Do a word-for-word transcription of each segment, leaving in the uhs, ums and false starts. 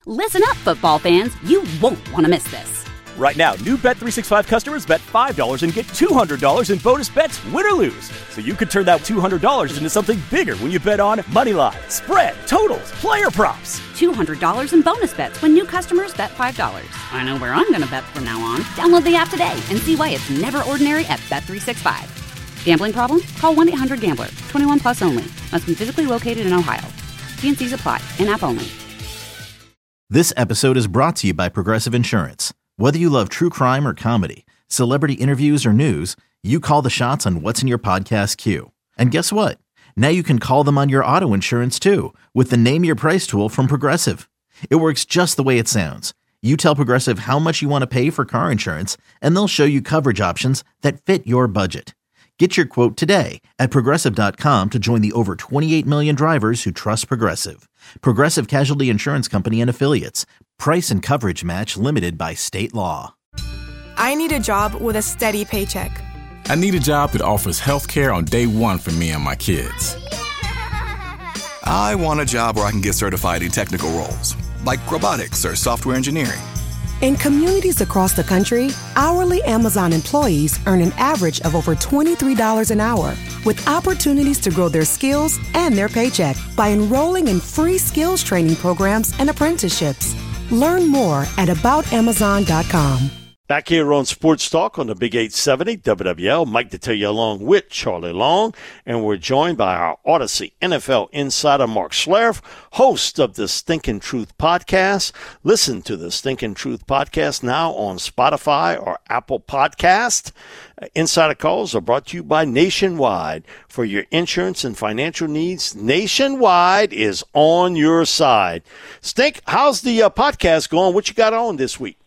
Listen up, football fans. You won't want to miss this. Right now, new Bet three sixty-five customers bet five dollars and get two hundred dollars in bonus bets, win or lose. So you could turn that two hundred dollars into something bigger when you bet on money line, spread, totals, player props. two hundred dollars in bonus bets when new customers bet five dollars. I know where I'm going to bet from now on. Download the app today and see why it's never ordinary at Bet three sixty-five. Gambling problem? Call one eight hundred gambler. twenty-one plus only. Must be physically located in Ohio. T and C's apply. In-app only. This episode is brought to you by Progressive Insurance. Whether you love true crime or comedy, celebrity interviews or news, you call the shots on what's in your podcast queue. And guess what? Now you can call them on your auto insurance too with the Name Your Price tool from Progressive. It works just the way it sounds. You tell Progressive how much you want to pay for car insurance, and they'll show you coverage options that fit your budget. Get your quote today at Progressive dot com to join the over twenty-eight million drivers who trust Progressive. Progressive Casualty Insurance Company and Affiliates. Price and coverage match limited by state law. I need a job with a steady paycheck. I need a job that offers health care on day one for me and my kids. I want a job where I can get certified in technical roles, like robotics or software engineering. In communities across the country, hourly Amazon employees earn an average of over twenty-three dollars an hour, with opportunities to grow their skills and their paycheck by enrolling in free skills training programs and apprenticeships. Learn more at about amazon dot com. Back here on Sports Talk on the Big eight seventy W W L, Mike Detillier along with Charlie Long, and we're joined by our Odyssey N F L insider Mark Schlereth, host of the Stinkin' Truth podcast. Listen to the Stinkin' Truth podcast now on Spotify or Apple Podcast. Insider calls are brought to you by Nationwide. For your insurance and financial needs, Nationwide is on your side. Stink, how's the uh, podcast going? What you got on this week?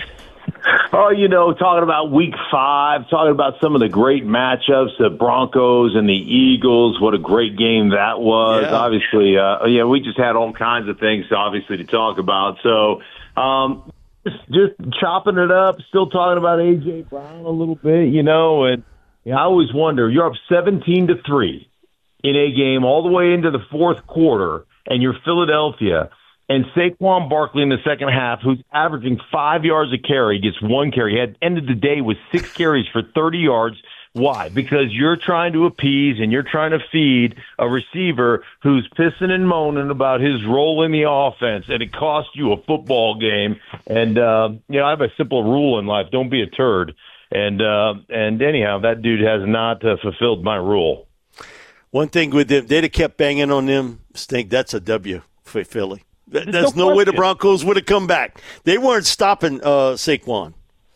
Oh, you know, talking about week five, talking about some of the great matchups, the Broncos and the Eagles. What a great game that was. Yeah. Obviously, uh, yeah, we just had all kinds of things, obviously, to talk about. So um, just, just chopping it up, still talking about A J. Brown a little bit, you know. And yeah, I always wonder, you're up seventeen to three in a game all the way into the fourth quarter, and you're Philadelphia. And Saquon Barkley in the second half, who's averaging five yards a carry, gets one carry. He had ended the day with six carries for thirty yards. Why? Because you're trying to appease and you're trying to feed a receiver who's pissing and moaning about his role in the offense, and it cost you a football game. And, uh, you know, I have a simple rule in life. Don't be a turd. And, uh, and anyhow, that dude has not uh, fulfilled my rule. One thing with them, they'd have kept banging on them, Stink, that's a W for Philly. There's, There's no, no way the Broncos would have come back. They weren't stopping uh, Saquon.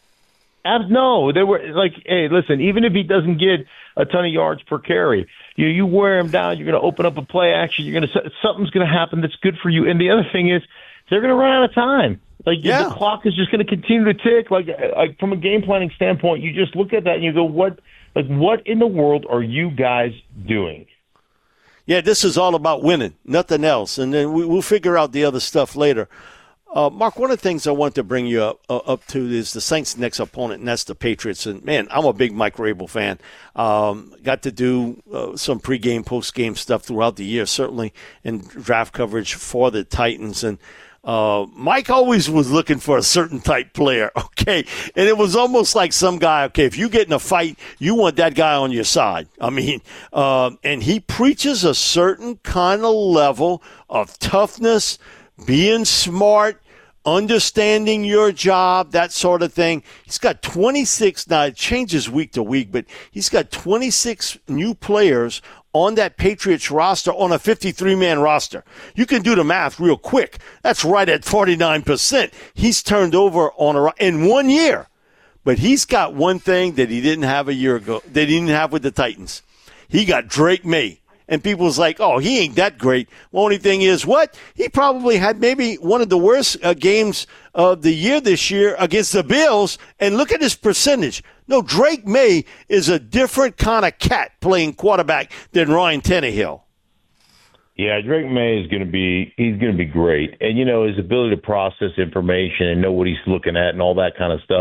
No, they were like, hey, listen, even if he doesn't get a ton of yards per carry, you you wear him down, you're going to open up a play action, you're going to something's going to happen that's good for you. And the other thing is, they're going to run out of time. Like yeah. the clock is just going to continue to tick. Like, like from a game planning standpoint, you just look at that and you go, what, like, what in the world are you guys doing? Yeah, this is all about winning, nothing else. And then we, we'll figure out the other stuff later. Uh, Mark, one of the things I want to bring you up, uh, up to is the Saints' next opponent, and that's the Patriots. And, man, I'm a big Mike Rabel fan. Um, got to do uh, some pregame, postgame stuff throughout the year, certainly in draft coverage for the Titans. And Uh, Mike always was looking for a certain type player, okay? And it was almost like some guy, okay, if you get in a fight, you want that guy on your side. I mean, uh, and he preaches a certain kind of level of toughness, being smart, understanding your job, that sort of thing. He's got twenty-six, now it changes week to week, but he's got twenty-six new players on that Patriots roster, on a fifty-three man roster. You can do the math real quick. That's right at forty-nine percent. He's turned over on a, in one year. But he's got one thing that he didn't have a year ago, that he didn't have with the Titans. He got Drake May. And people's like, oh, he ain't that great. The only thing is, what? He probably had maybe one of the worst uh, games of the year this year against the Bills. And look at his percentage. No, Drake May is a different kind of cat playing quarterback than Ryan Tannehill. Yeah, Drake May is going to be he's going to be great. And, you know, his ability to process information and know what he's looking at and all that kind of stuff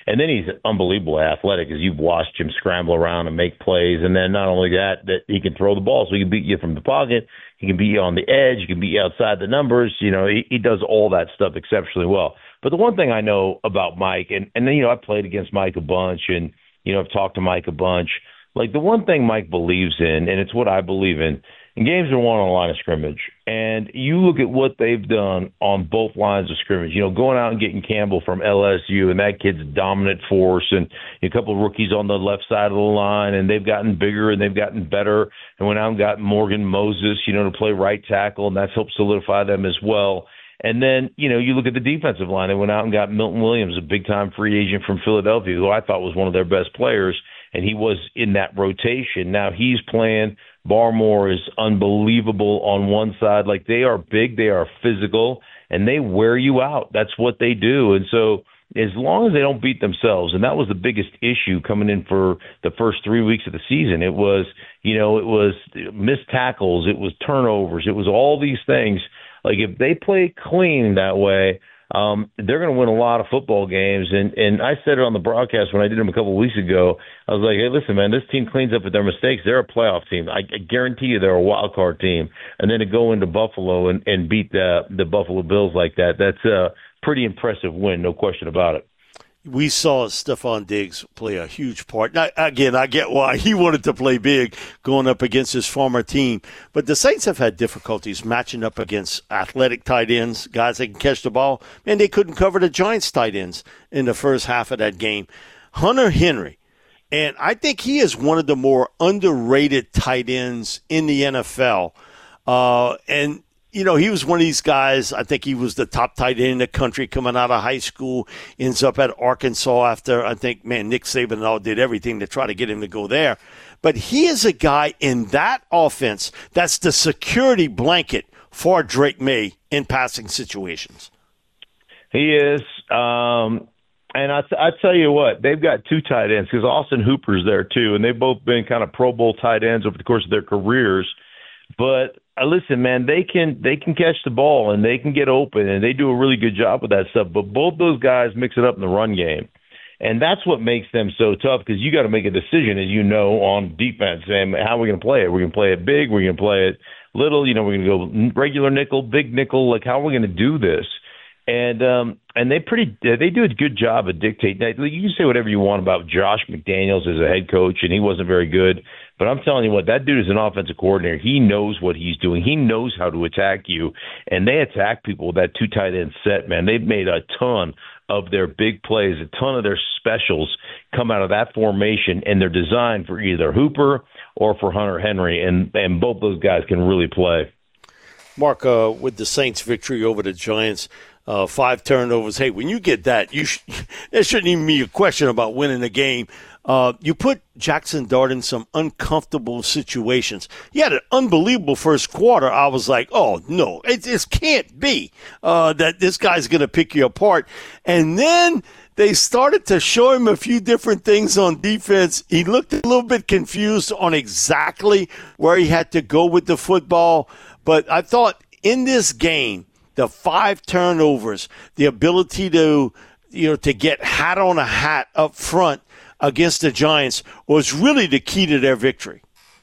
And then he's unbelievably athletic, as you've watched him scramble around and make plays. And then not only that, that he can throw the ball, so he can beat you from the pocket. He can beat you on the edge. He can beat you outside the numbers. You know, he, he does all that stuff exceptionally well. But the one thing I know about Mike, and, and then, you know, I've played against Mike a bunch, and, you know, I've talked to Mike a bunch. Like, the one thing Mike believes in, and it's what I believe in, and games are won on the line of scrimmage. And you look at what they've done on both lines of scrimmage. You know, going out and getting Campbell from L S U, and that kid's a dominant force, and a couple of rookies on the left side of the line, and they've gotten bigger and they've gotten better. And went out and got Morgan Moses, you know, to play right tackle, and that's helped solidify them as well. And then, you know, you look at the defensive line. They went out and got Milton Williams, a big-time free agent from Philadelphia, who I thought was one of their best players, and he was in that rotation. Now he's playing. Barmore is unbelievable on one side. Like, they are big, they are physical, and they wear you out. That's what they do. And so as long as they don't beat themselves, and that was the biggest issue coming in for the first three weeks of the season. It was, you know, it was missed tackles, it was turnovers, it was all these things. Like, if they play clean that way, Um, they're going to win a lot of football games. And, and I said it on the broadcast when I did them a couple of weeks ago. I was like, hey, listen, man, this team cleans up with their mistakes. They're a playoff team. I, I guarantee you they're a wild card team. And then to go into Buffalo and, and beat the, the Buffalo Bills like that, that's a pretty impressive win, no question about it. We saw Stephon Diggs play a huge part. Now, again, I get why he wanted to play big going up against his former team. But the Saints have had difficulties matching up against athletic tight ends, guys that can catch the ball. Man, they couldn't cover the Giants tight ends in the first half of that game. Hunter Henry, and I think he is one of the more underrated tight ends in the N F L. Uh, and You know, he was one of these guys, I think he was the top tight end in the country coming out of high school, ends up at Arkansas after, I think, man, Nick Saban and all did everything to try to get him to go there. But he is a guy in that offense that's the security blanket for Drake May in passing situations. He is. Um, and I, I tell you what, they've got two tight ends because Austin Hooper's there too, and they've both been kind of Pro Bowl tight ends over the course of their careers. But uh, listen, man, they can they can catch the ball and they can get open and they do a really good job with that stuff. But both those guys mix it up in the run game, and that's what makes them so tough because you got to make a decision, as you know, on defense and how we're going to play it. We're going to play it big. We're going to play it little. You know, we're going to go regular nickel, big nickel. Like, how are we going to do this? And um, and they pretty they do a good job of dictating. You can say whatever you want about Josh McDaniels as a head coach, and he wasn't very good. But I'm telling you what, that dude is an offensive coordinator. He knows what he's doing. He knows how to attack you, and they attack people with that two tight end set. Man, they've made a ton of their big plays, a ton of their specials come out of that formation, and they're designed for either Hooper or for Hunter Henry, and and both those guys can really play. Mark, uh, with the Saints' victory over the Giants, uh, five turnovers. Hey, when you get that, you sh- there shouldn't even be a question about winning the game. Uh, you put Jackson Dart in some uncomfortable situations. He had an unbelievable first quarter. I was like, oh, no, it just can't be uh, that this guy's going to pick you apart. And then they started to show him a few different things on defense. He looked a little bit confused on exactly where he had to go with the football. But I thought in this game, the five turnovers, the ability to, you know, to get hat on a hat up front against the Giants was really the key to their victory.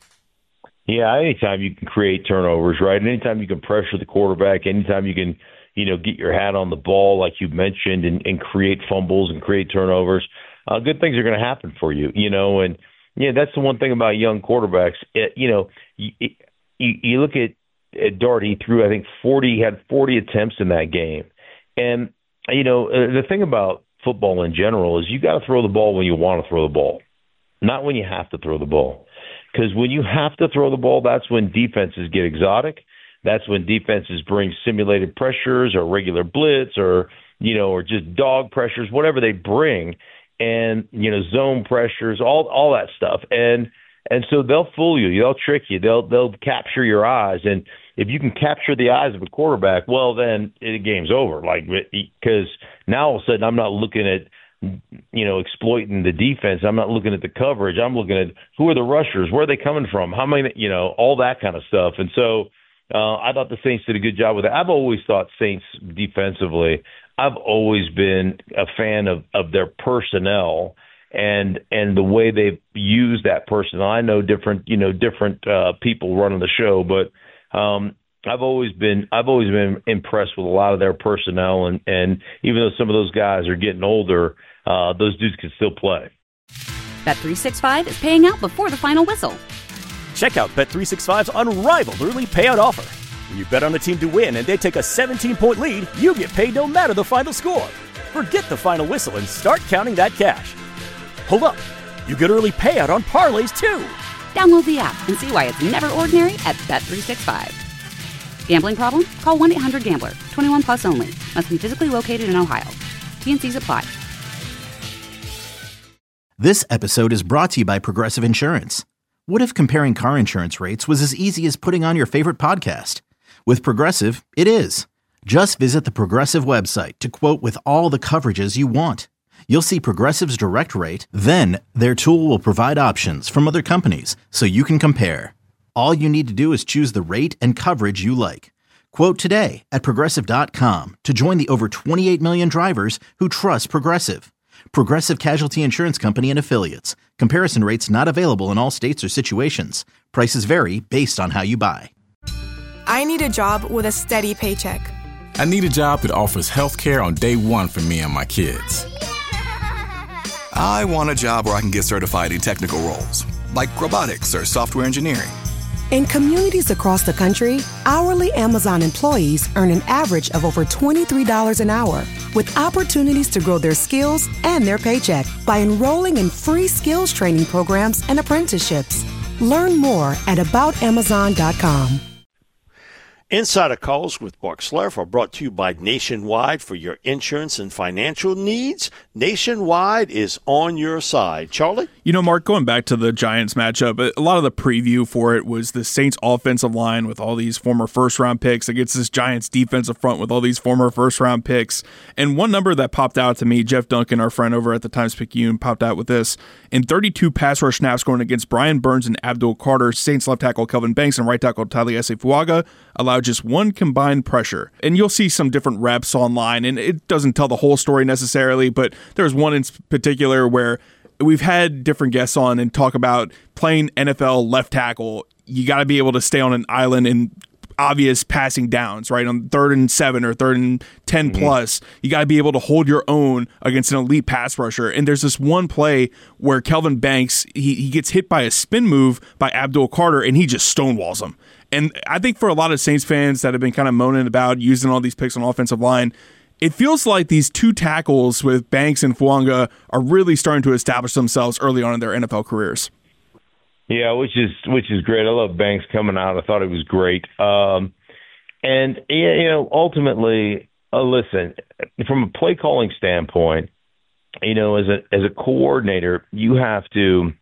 Yeah, anytime you can create turnovers, right? Anytime you can pressure the quarterback, anytime you can, you know, get your hat on the ball, like you mentioned, and, and create fumbles and create turnovers, uh, good things are going to happen for you, you know. And, yeah, that's the one thing about young quarterbacks. It, you know, you, you, you look at, at Dart, he threw, I think, forty, he had forty attempts in that game. And, you know, uh, the thing about football in general is you got to throw the ball when you want to throw the ball, not when you have to throw the ball. Because when you have to throw the ball, that's when defenses get exotic. That's when defenses bring simulated pressures or regular blitz or, you know, or just dog pressures, whatever they bring, and, you know, zone pressures, all all that stuff. And and so they'll fool you. They'll trick you. They'll they'll capture your eyes. And if you can capture the eyes of a quarterback, well, then the game's over. Like, because now all of a sudden I'm not looking at, you know, exploiting the defense. I'm not looking at the coverage. I'm looking at who are the rushers, where are they coming from, how many, you know, all that kind of stuff. And so Uh, I thought the Saints did a good job with it. I've always thought Saints defensively, I've always been a fan of, of their personnel and and the way they've used that personnel. I know different, you know, different uh, people running the show, but um, I've always been I've always been impressed with a lot of their personnel, and, and even though some of those guys are getting older, uh, those dudes can still play. Bet three sixty-five is paying out before the final whistle. Check out Bet three sixty-five's unrivaled early payout offer. When you bet on a team to win and they take a seventeen-point lead, you get paid no matter the final score. Forget the final whistle and start counting that cash. Hold up. You get early payout on parlays, too. Download the app and see why it's never ordinary at Bet three sixty-five. Gambling problem? Call one eight hundred gambler. twenty-one plus only. Must be physically located in Ohio. T and C's apply. This episode is brought to you by Progressive Insurance. What if comparing car insurance rates was as easy as putting on your favorite podcast? With Progressive, it is. Just visit the Progressive website to quote with all the coverages you want. You'll see Progressive's direct rate, then their tool will provide options from other companies so you can compare. All you need to do is choose the rate and coverage you like. Quote today at Progressive dot com to join the over twenty-eight million drivers who trust Progressive. Progressive Casualty Insurance Company and Affiliates. Comparison rates not available in all states or situations. Prices vary based on how you buy. I need a job with a steady paycheck. I need a job that offers health care on day one for me and my kids. I want a job where I can get certified in technical roles, like robotics or software engineering. In communities across the country, hourly Amazon employees earn an average of over twenty-three dollars an hour, with opportunities to grow their skills and their paycheck by enrolling in free skills training programs and apprenticeships. Learn more at about amazon dot com. Insider Calls with Mark Schlereth are brought to you by Nationwide. For your insurance and financial needs, Nationwide is on your side. Charlie? You know, Mark, going back to the Giants matchup, a lot of the preview for it was the Saints offensive line with all these former first-round picks against this Giants defensive front with all these former first-round picks. And one number that popped out to me, Jeff Duncan, our friend over at the Times-Picayune, popped out with this. In thirty-two pass rush snaps going against Brian Burns and Abdul Carter, Saints left tackle Kelvin Banks and right tackle Taliese Fuaga allowed just one combined pressure. And you'll see some different reps online, and it doesn't tell the whole story necessarily, but there's one in particular where we've had different guests on and talk about playing N F L left tackle. You got to be able to stay on an island in obvious passing downs, right? On third and seven or third and ten mm-hmm. plus, you got to be able to hold your own against an elite pass rusher. And there's this one play where Kelvin Banks, he, he gets hit by a spin move by Abdul Carter, and he just stonewalls him. And I think for a lot of Saints fans that have been kind of moaning about using all these picks on offensive line, it feels like these two tackles with Banks and Fuaga are really starting to establish themselves early on in their N F L careers. Yeah, which is which is great. I love Banks coming out. I thought it was great. Um, and, you know, ultimately, uh, listen, from a play calling standpoint, you know, as a as a coordinator, you have to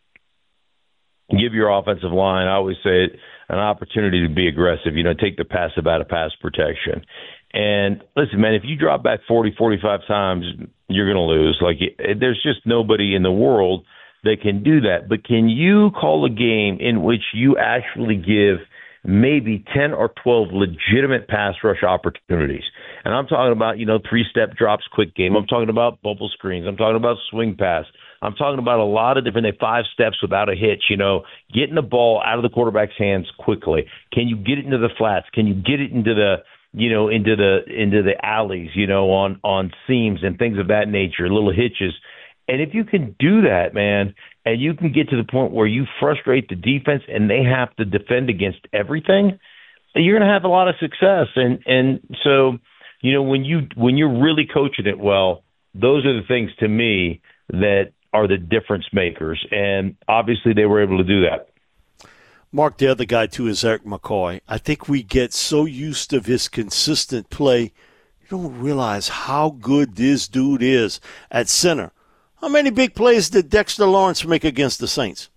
give your offensive line, I always say it, an opportunity to be aggressive, you know, take the passive out of pass protection. And listen, man, if you drop back forty, forty-five times, you're going to lose. Like, there's just nobody in the world that can do that. But can you call a game in which you actually give maybe ten or twelve legitimate pass rush opportunities? And I'm talking about, you know, three-step drops, quick game. I'm talking about bubble screens. I'm talking about swing pass. I'm talking about a lot of different five steps without a hitch, you know, getting the ball out of the quarterback's hands quickly. Can you get it into the flats? Can you get it into the, you know, into the into the alleys, you know, on, on seams and things of that nature, little hitches? And if you can do that, man, and you can get to the point where you frustrate the defense and they have to defend against everything, you're going to have a lot of success. And and so, you know, when you when you're really coaching it well, those are the things to me that are the difference makers. And obviously they were able to do that. Mark, the other guy, too, is Eric McCoy. I think we get so used to his consistent play, you don't realize how good this dude is at center. How many big plays did Dexter Lawrence make against the Saints?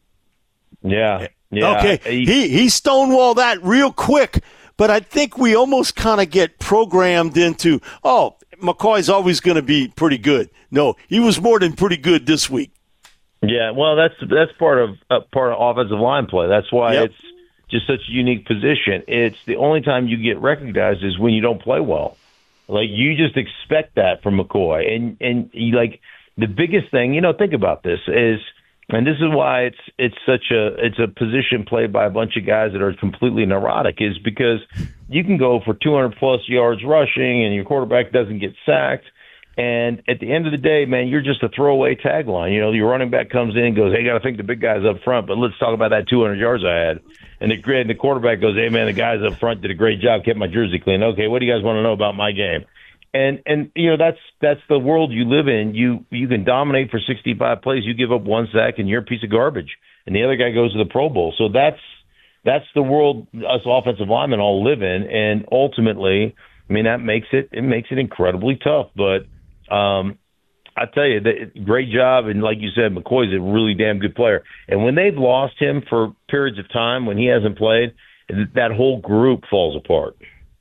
Yeah. yeah. Okay, he, he stonewalled that real quick, but I think we almost kind of get programmed into, oh, McCoy's always going to be pretty good. No, he was more than pretty good this week. Yeah, well, that's that's part of uh, part of offensive line play. That's why yep. it's just such a unique position. It's the only time you get recognized is when you don't play well. Like, you just expect that from McCoy. And, and you, like, the biggest thing, you know, think about this is, and this is why it's it's such a it's a position played by a bunch of guys that are completely neurotic, is because you can go for two hundred plus yards rushing and your quarterback doesn't get sacked. And at the end of the day, man, you're just a throwaway tagline. You know, your running back comes in and goes, hey, got to think the big guy's up front, but let's talk about that two hundred yards I had. And the, and the quarterback goes, hey, man, the guys up front did a great job, kept my jersey clean. Okay, what do you guys want to know about my game? And, and you know, that's that's the world you live in. You you can dominate for sixty-five plays. You give up one sack, and you're a piece of garbage. And the other guy goes to the Pro Bowl. So that's that's the world us offensive linemen all live in. And ultimately, I mean, that makes it it makes it incredibly tough. But um, I tell you, that, great job. And like you said, McCoy's a really damn good player. And when they've lost him for periods of time when he hasn't played, that whole group falls apart.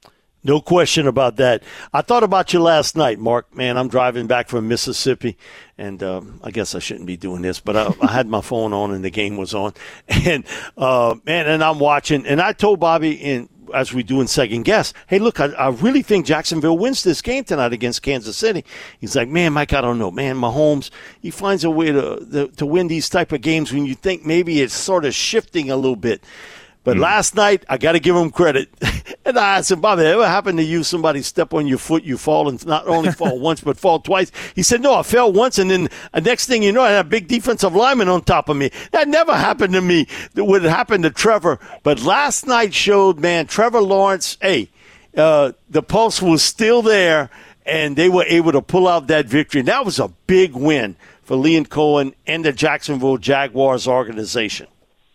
No question about that. I thought about you last night, Mark. Man, I'm driving back from Mississippi, and um, I guess I shouldn't be doing this, but I, I had my phone on and the game was on. And, uh, man, and I'm watching. And I told Bobby, in, as we do in second guess, hey, look, I, I really think Jacksonville wins this game tonight against Kansas City. He's like, man, Mike, I don't know. Man, Mahomes, he finds a way to, to, to win these type of games when you think maybe it's sort of shifting a little bit. But mm. last night, I got to give him credit. And I asked him, Bobby, ever happened to you, somebody step on your foot, you fall, and not only fall once, but fall twice? He said, no, I fell once, and then the next thing you know, I had a big defensive lineman on top of me. That never happened to me. That would happen to Trevor. But last night showed, man, Trevor Lawrence, hey, uh, the pulse was still there, and they were able to pull out that victory. And that was a big win for Liam Cohen and the Jacksonville Jaguars organization.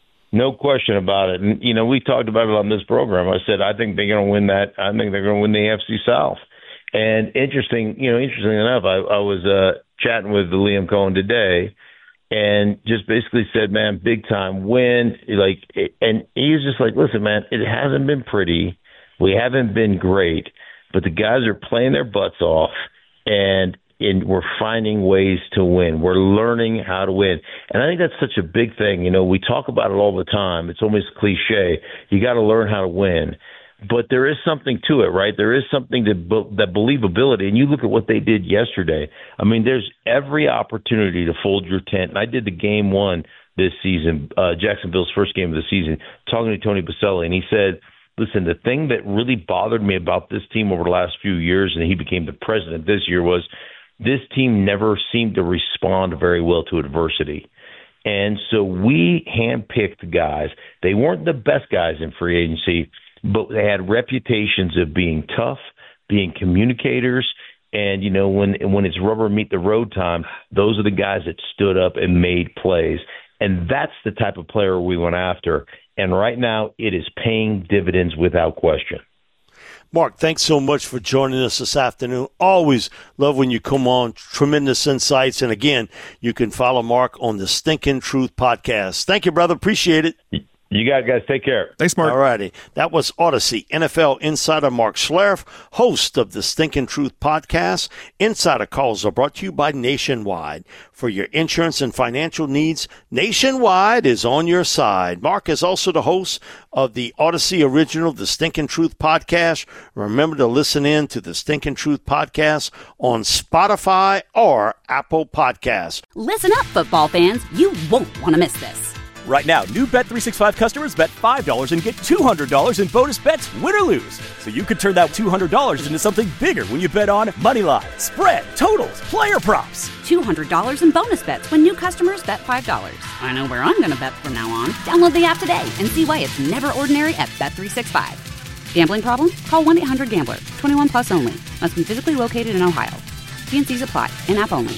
No question about it. And, you know, we talked about it on this program. I said, I think they're going to win that. I think they're going to win the A F C South. And interesting, you know, interesting enough, I, I was uh, chatting with Liam Cohen today and just basically said, man, big time win. Like, and he was just like, listen, man, it hasn't been pretty. We haven't been great, but the guys are playing their butts off, and and we're finding ways to win. We're learning how to win. And I think that's such a big thing. You know, we talk about it all the time. It's almost cliche. You got to learn how to win. But there is something to it, right? There is something to that believability. And you look at what they did yesterday. I mean, there's every opportunity to fold your tent. And I did the game one this season, uh, Jacksonville's first game of the season, talking to Tony Boselli, and he said, listen, the thing that really bothered me about this team over the last few years, and he became the president this year, was this team never seemed to respond very well to adversity. And so we handpicked guys. They weren't the best guys in free agency, but they had reputations of being tough, being communicators. And, you know, when when it's rubber meet the road time, those are the guys that stood up and made plays. And that's the type of player we went after. And right now it is paying dividends without question. Mark, thanks so much for joining us this afternoon. Always love when you come on. Tremendous insights. And again, you can follow Mark on the Stinking Truth podcast. Thank you, brother. Appreciate it. You got it, guys. Take care. Thanks, Mark. All righty. That was Odyssey N F L insider Mark Schlereth, host of the Stinking Truth podcast. Insider calls are brought to you by Nationwide. For your insurance and financial needs, Nationwide is on your side. Mark is also the host of the Odyssey original, the Stinking Truth podcast. Remember to listen in to the Stinking Truth podcast on Spotify or Apple Podcasts. Listen up, football fans. You won't want to miss this. Right now, new Bet three sixty-five customers bet five dollars and get two hundred dollars in bonus bets, win or lose. So you could turn that two hundred dollars into something bigger when you bet on money line, spread, totals, player props. two hundred dollars in bonus bets when new customers bet five dollars. I know where I'm going to bet from now on. Download the app today and see why it's never ordinary at Bet three sixty-five. Gambling problem? Call one eight hundred gambler. twenty-one plus only. Must be physically located in Ohio. T and C's apply. In-app only.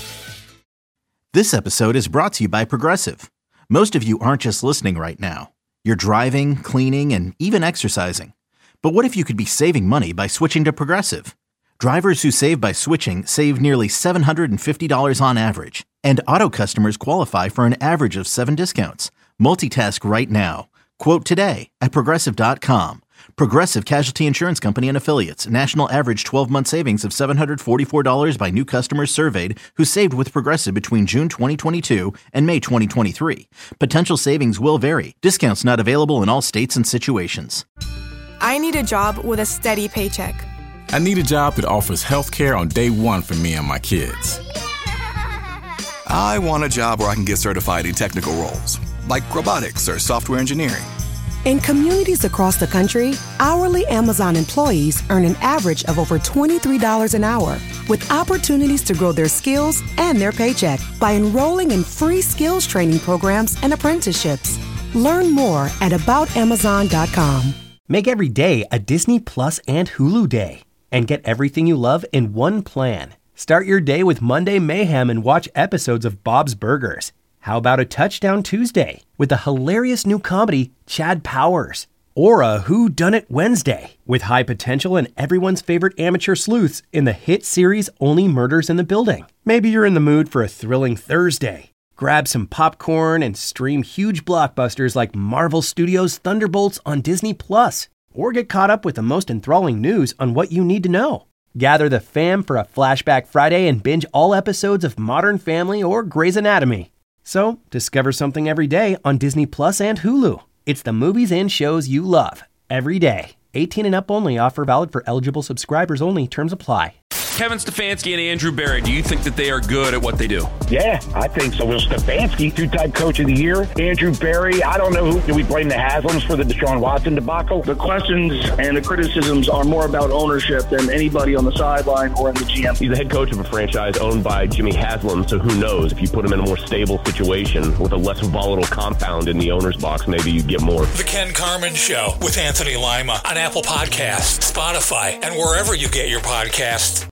This episode is brought to you by Progressive. Most of you aren't just listening right now. You're driving, cleaning, and even exercising. But what if you could be saving money by switching to Progressive? Drivers who save by switching save nearly seven hundred fifty dollars on average. And auto customers qualify for an average of seven discounts. Multitask right now. Quote today at Progressive dot com. Progressive Casualty Insurance Company and Affiliates. National average twelve-month savings of seven hundred forty-four dollars by new customers surveyed who saved with Progressive between June twenty twenty-two and May twenty twenty-three. Potential savings will vary. Discounts not available in all states and situations. I need a job with a steady paycheck. I need a job that offers health care on day one for me and my kids. I want a job where I can get certified in technical roles, like robotics or software engineering. In communities across the country, hourly Amazon employees earn an average of over twenty-three dollars an hour, with opportunities to grow their skills and their paycheck by enrolling in free skills training programs and apprenticeships. Learn more at about amazon dot com. Make every day a Disney Plus and Hulu day, and get everything you love in one plan. Start your day with Monday Mayhem and watch episodes of Bob's Burgers. How about a Touchdown Tuesday with the hilarious new comedy Chad Powers? Or a Who Done It Wednesday with high potential and everyone's favorite amateur sleuths in the hit series Only Murders in the Building. Maybe you're in the mood for a thrilling Thursday. Grab some popcorn and stream huge blockbusters like Marvel Studios' Thunderbolts on Disney Plus. Or get caught up with the most enthralling news on what you need to know. Gather the fam for a Flashback Friday and binge all episodes of Modern Family or Grey's Anatomy. So, discover something every day on Disney Plus and Hulu. It's the movies and shows you love, every day. eighteen and up only. Offer valid for eligible subscribers only. Terms apply. Kevin Stefanski and Andrew Berry, do you think that they are good at what they do? Yeah, I think so. Well, Stefanski, two-time coach of the year. Andrew Berry, I don't know who. Do we blame the Haslams for the Deshaun Watson debacle? The questions and the criticisms are more about ownership than anybody on the sideline or in the G M. He's the head coach of a franchise owned by Jimmy Haslam, so who knows? If you put him in a more stable situation with a less volatile compound in the owner's box, maybe you get more. The Ken Carman Show with Anthony Lima on Apple Podcasts, Spotify, and wherever you get your podcasts.